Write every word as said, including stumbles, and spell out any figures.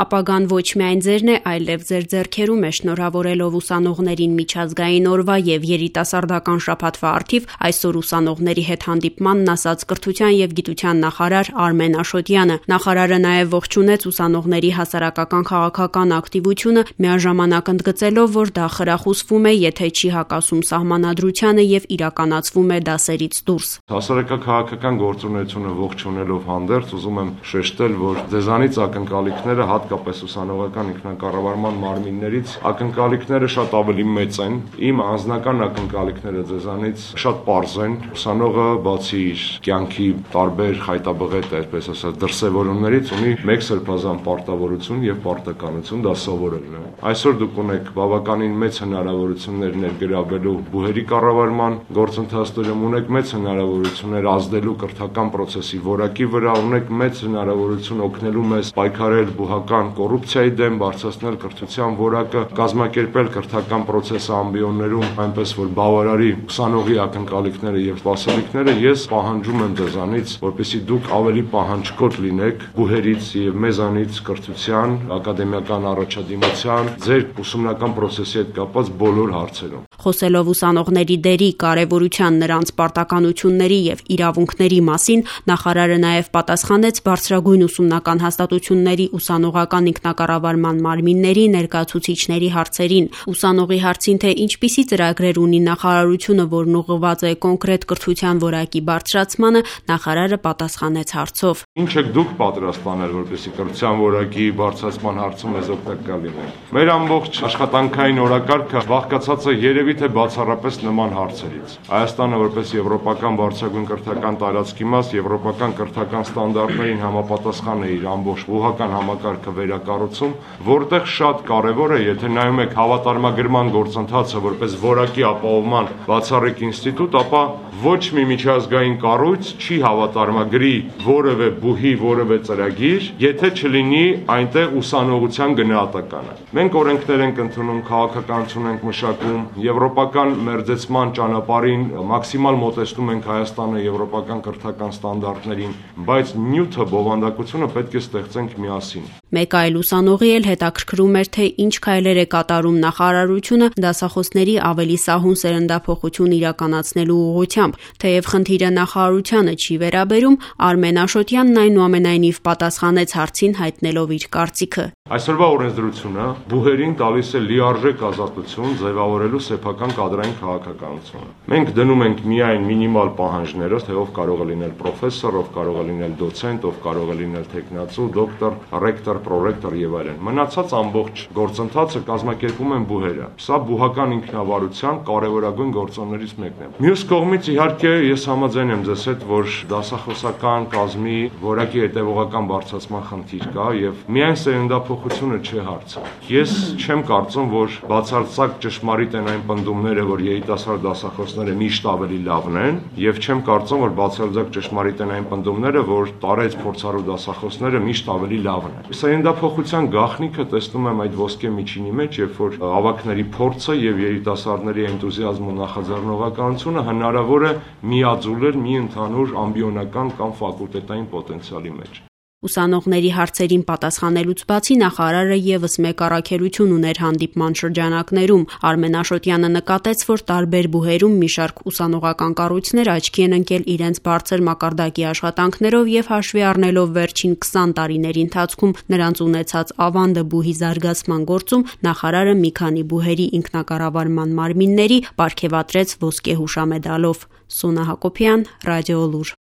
Ապագան ոչ միայն ձերն է, այլև ձեր ձեռքերում է շնորհավորելով ուսանողներին միջազգային օրվա եւ երիտասարդական շաբաթվա առթիվ այսօր ուսանողների հետ հանդիպմանն ասաց կրթության եւ գիտության նախարար Արմեն Աշոտյանը։ Նախարարը նաեւ ողջունեց ուսանողների հասարակական քաղաքական ակտիվությունը, միաժամանակ ընդգծելով, որ դա խրախուսվում է, եթե չի հակասում սահմանադրությանը եւ իրականացվում է դասերից դուրս։ Հասարակական գործունեությունը ողջունելով հանդերձ ուզում եմ շեշտել, որ ձեզանից ակնկալիքները հատկապես ուսանողական ինքնակառավարման մարմիններից ակնկալիքները շատ ավելի մեծ են։ Իմ անձնական ակնկալիքները ձեզանից շատ պարզ են։ Ուսանողը բացի իր կյանքի տարբեր խայտաբղետ, այսպես ասած, դրսևորումներից ունի մեկ սրբազան պարտավորություն եւ պարտականություն, դա սովորելն է։ Այսօր դուք ունեք բավականին մեծ հնարավորություններ ներգրավելու բուհերի կառավարման գործընթացներում, ունեք մեծ հնարավորություններ ազդելու կրթական process-ի որակի վրա, ունեք մեծ հնարավորություն օգնելու մեզ պայքարել բուհական կոռուպցիայի դեմ, բարձրացնել կրթության որակը, կազմակերպել կրթական process-ը ամբիոններում, այնպես որ բավարարի ուսանողի ակնկալիքները եւ սպասելիքները։ Ես պահանջում եմ ձեզանից, որպեսզի դուք ավելի պահանջկոտ լինեք բուհերից եւ մեզանից կրթության, ակադեմիական առաջադիմության, ձեր ուսումնական process-ի հետ կապված բոլոր հարցերում։ Խոսելով ուսանողների դերի կարևորության, նրանց պարտականությունների եւ իրավունքների մասին, նախարարը նաեւ պատասխանեց բարձրագույն ուսումնական հաստատությունների ուսանողական ինքնակառավարման մարմինների ներկայացուցիչների հարցերին։ Ուսանողի հարցին, թե ինչպիսի ծրագրեր ունի նախարարությունը, որն ուղղված է կոնկրետ կրթության որակի բարձրացմանը, նախարարը պատասխանեց հարցով. Ինչ եք դուք պատրաստ անել, որպեսզի կրթության որակի բարձրացման հարցում մեզ օգտակար լինենք։ Մեր ամբողջ աշխատանքային օրակարգը բաղկացած է երևի թե բացառապես նման հարցերից։ Հայաստանը որպես եվրոպական բարձրագույն կրթական տարածքի մաս, եվրոպական կրթական ստանդարտներին համապատասխան է իր ամբողջ բուհական համակարգը վերակառուցում, որտեղ շատ կարևոր է, եթե նայում եք հավատարմագրման գործընթացը որպես որակի ապահովման բացառիկ ինստիտուտ, ապա ոչ մի միջազգային կառույց չի հավատարմագրի որևէ բուհի, որևէ ծրագիր, եթե չլինի այնտեղ ուսանողության գնահատականը։ Մենք օրենքներ ենք ընդունում, քաղաքականություն ենք մշակում, եվրոպական մերձեցման ճանապարհին մաքսիմալ մոտեցնում ենք Հայաստանը եվրոպական կրթական ստանդարտներին, բայց նյութը, բովանդակությունը պետք է ստեղծենք միասին։ Մեկ այլ ուսանողի էլ հետաքրքրում էր, թե ինչ քայլեր է կատարում նախարարությունը դասախոսների ավելի սահուն սերնդափոխություն իրականացնելու ուղղությամբ։ Թեև խնդիրը նախարարությանը չի վերաբերում, Արմեն Աշոտյանն այնուամենայնիվ պատասխանեց հարցին հայտնելով իր կարծիքը։ Այսօրվա օրենսդրությունը բուհերին տալիս է լիարժեք ազատություն ձևավորելու սեփական կադրային քաղաքականությունը։ Մենք դնում ենք միայն մինիմալ պահանջները, թե ով կարող է լինել պրոֆեսոր, ով կարող է լինել դոցենտ, ով կարող է լինել թեկնածու, դոկտոր, ռեկտոր, պրոռեկտոր եւ այլն։ Մնացած ամբողջ գործընթացը կազմակերպում են բուհերը։ Սա բուհական ինքնավարության կարևորագույն գործոններից մեկն է։ Մյուս կողմից իհարկե ես համաձայն եմ ձեզ հետ, որ դասախոսական կազմի որակի հետևողական բարձրացման խնդիր կա եւ միայն սերնդափոխությունը չէ հարցը։ Ես չեմ կարծում, որ բացարձակ ճշմարիտ են այն պնդումները, որ երիտասարդ դասախոսները միշտ ավելի լավն են, եւ չեմ կարծում, որ բացարձակ ճշմարիտ են այն պնդումները, որ տարեց փորձառու դասախոսները միշտ ավելի լավն են։ Սերնդափոխության գաղտնիքը տեսնում եմ այդ ոսկե միջինի մեջ, երբ որ ավագների փորձը եւ երիտասարդների էնտուզիազմը ու նախաձեռնողականությունը հնարավոր է միաձուլել մի ընդհանուր ամբիոնական կամ ֆակուլտետային պոտենցիալի մեջ։ Ուսանողների հարցերին պատասխանելուց բացի նախարարը եւս մեկ առաքելություն ուներ հանդիպման շրջանակներում։ Արմեն Աշոտյանը նկատեց, որ տարբեր բուհերում մի շարք ուսանողական կառույցներ աչքի են ընկել իրենց բարձր մակարդակի աշխատանքներով եւ հաշվի առնելով վերջին քսան տարիների ընթացքում նրանց ունեցած ավանդը բուհի զարգացման գործում, նախարարը մի քանի բուհերի ինքնակառավարման մարմինների պարգեւատրեց ոսկե հուշամեդալով։ Սոնա Հակոբյան, Ռադիո Լուր։